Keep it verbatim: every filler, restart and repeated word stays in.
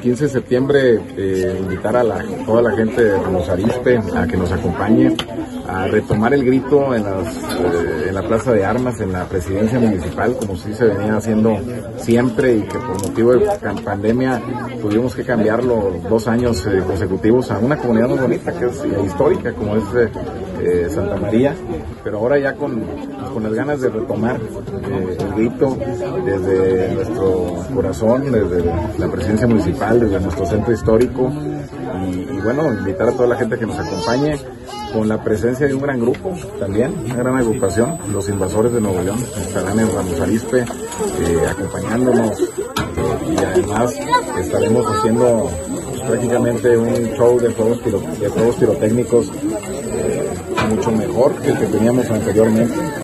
quince de septiembre eh, invitar a la, toda la gente de Ramos Arizpe a que nos acompañe a retomar el grito en, las, eh, en la Plaza de Armas, en la presidencia municipal, como sí se venía haciendo siempre y que por motivo de pandemia tuvimos que cambiarlo dos años eh, consecutivos a una comunidad muy bonita, que es eh, histórica, como es eh, eh, Santa María, pero ahora ya con, con las ganas de retomar eh, el grito desde nuestro corazón, desde la presidencia municipal, desde nuestro centro histórico y, y bueno, invitar a toda la gente que nos acompañe con la presencia de un gran grupo también, una gran agrupación, los Invasores de Nuevo León, estarán en Ramos Arizpe eh, acompañándonos eh, y además estaremos haciendo pues, prácticamente un show de juegos, piro, de juegos pirotécnicos eh, mucho mejor que el que teníamos anteriormente.